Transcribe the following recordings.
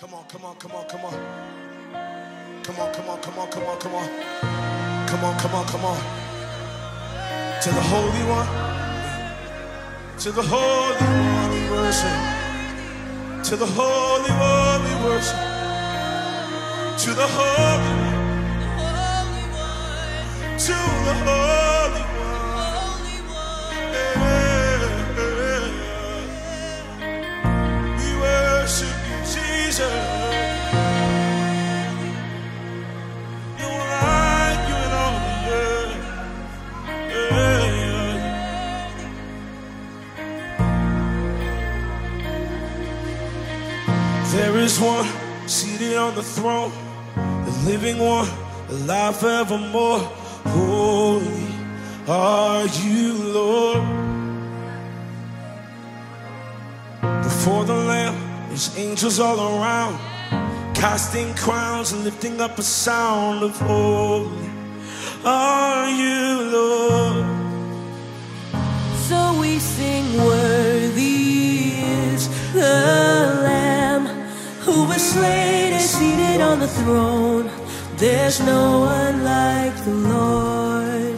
Come on, come on, come on, come on. Come on, come on, come on, come on, come on. Come on, come on, come on. To the Holy One. To the Holy One we worship. To the Holy One we worship. To the Holy One. To the Holy One. We worship you, Jesus. There is one seated on the throne, the living one, alive forevermore. Holy are you, Lord. Before the Lamb, there's angels all around, casting crowns and lifting up a sound of holy are you, Lord. So we sing, worthy is the Lamb who was slain and seated on the throne. There's no one like the Lord.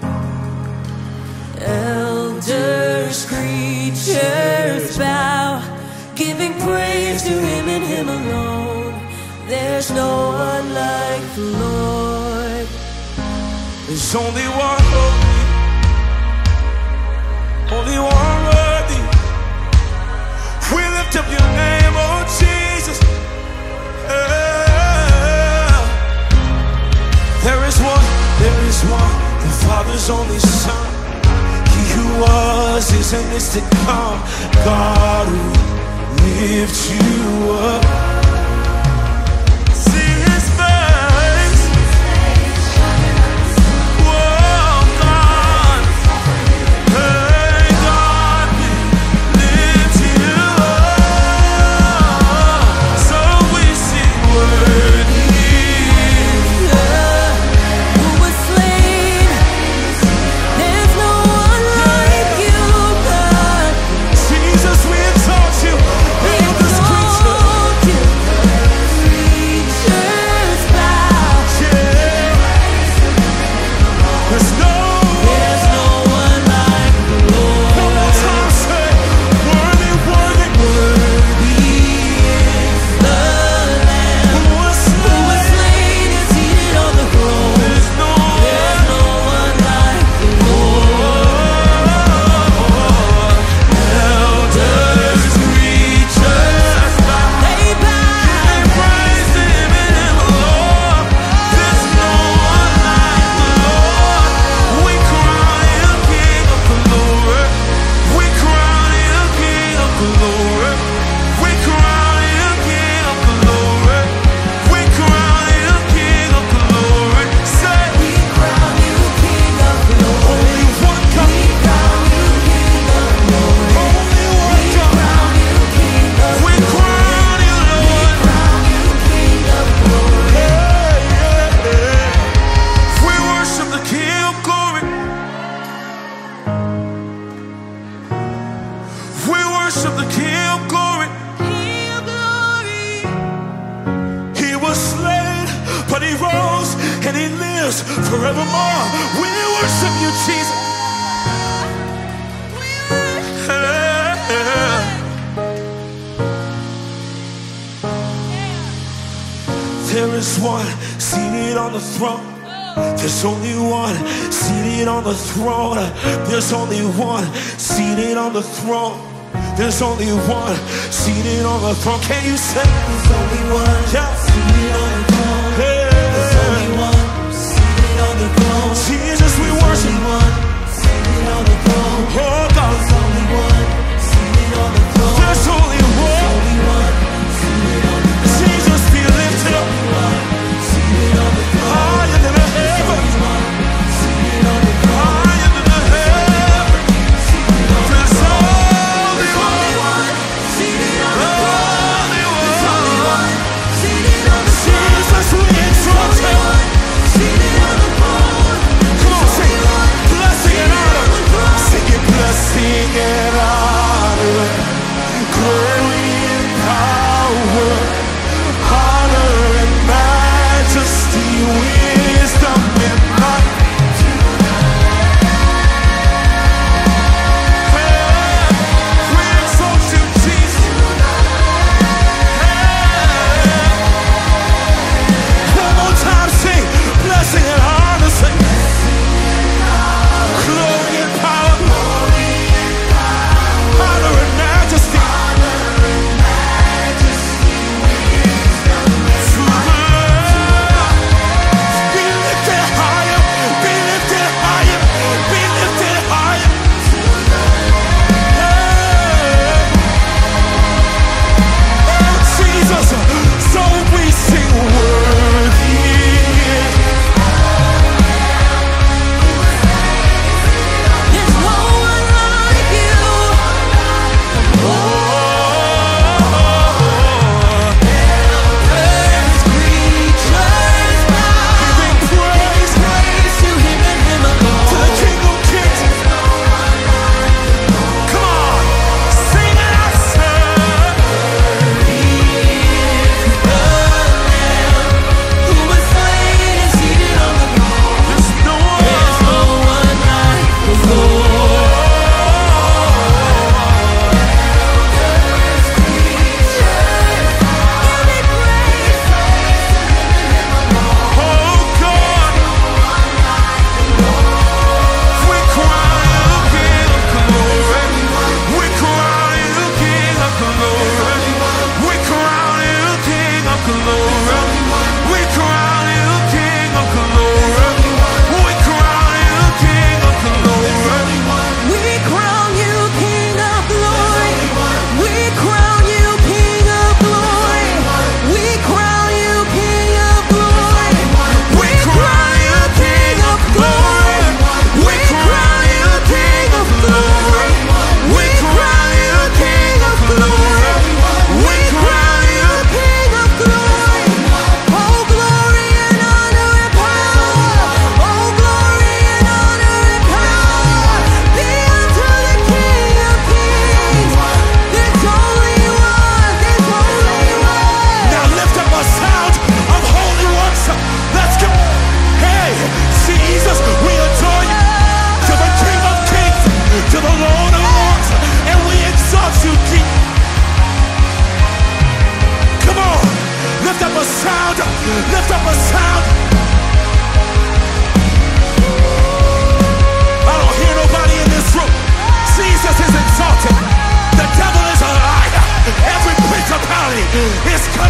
Elders, creatures bow, giving praise to him and him alone. There's no one like the Lord. There's only one holy, only one worthy. We lift up your name, oh Jesus. There is one, the Father's only Son. He who was, is, and is to come. God who lifts you up. See his face. Whoa, God. Hey, God, lift you up. So we sing worthy. Worship the King of glory. King of glory. He was slain, but he rose and he lives forevermore. We worship you, Jesus. There is one seated on the throne. There's only one seated on the throne. There's only one seated on the throne. There's only one seated on the throne. Can you say? There's only one seated on the throne. Yeah. There's only one seated on the throne. Jesus, we worship. There's only one seated on the throne. Oh God. There's only one seated on the throne. There's only one. There's only one seated on the throne. Jesus, be lifted up. Seated on the throne. Higher than the heavens. Seated on the throne. Higher than the heavens. There's only one. Seated on the throne. Only one. Seated on the throne. Jesus,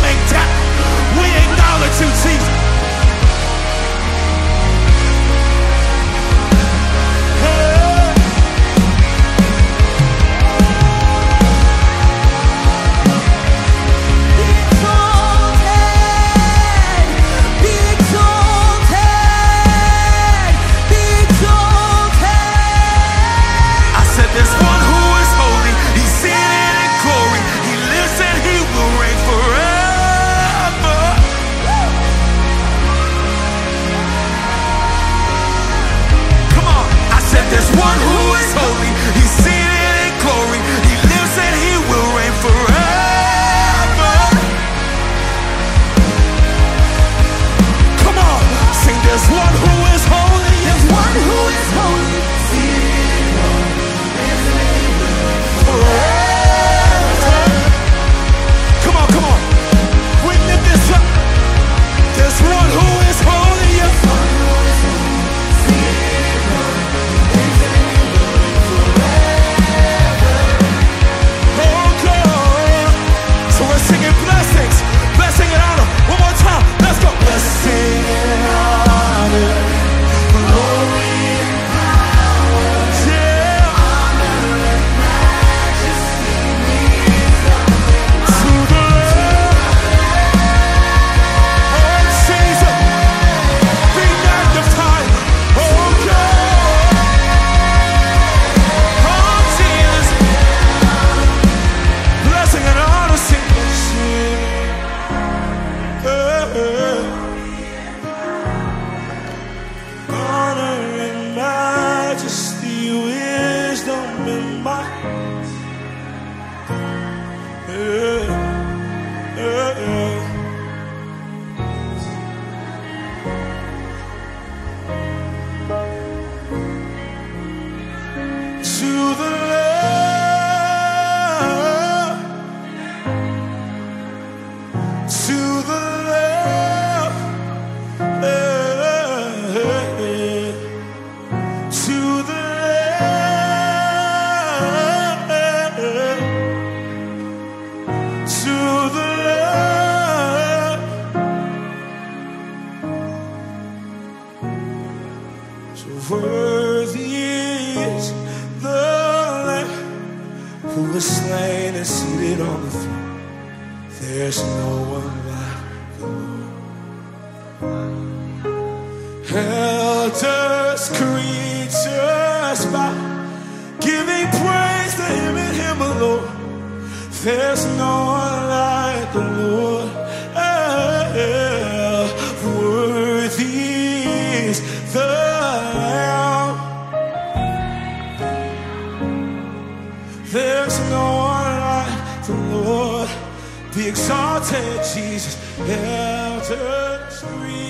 ain't that. We acknowledge you, Jesus. There's one who is holy, he's seated in glory, he lives and he will reign forever. Come on, I said there's one who is holy, he's seated in glory, he lives and he will reign forever. Come on, sing there's one who is holy, there's one who is holy, come on, come on. We lift this up. There's one who is holy. Oh God. So we're singing blessings, blessing and honor. One more time. Let's go. Blessing and honor, glory and power. Yeah. Worthy is the Lamb who was slain and seated on the throne. There's no one like the Lord. Elders, creatures bow, giving praise to him and him alone. There's no one like the Lord. Worthy is the Lamb. There's no one like the Lord. Be exalted, Jesus. Elders,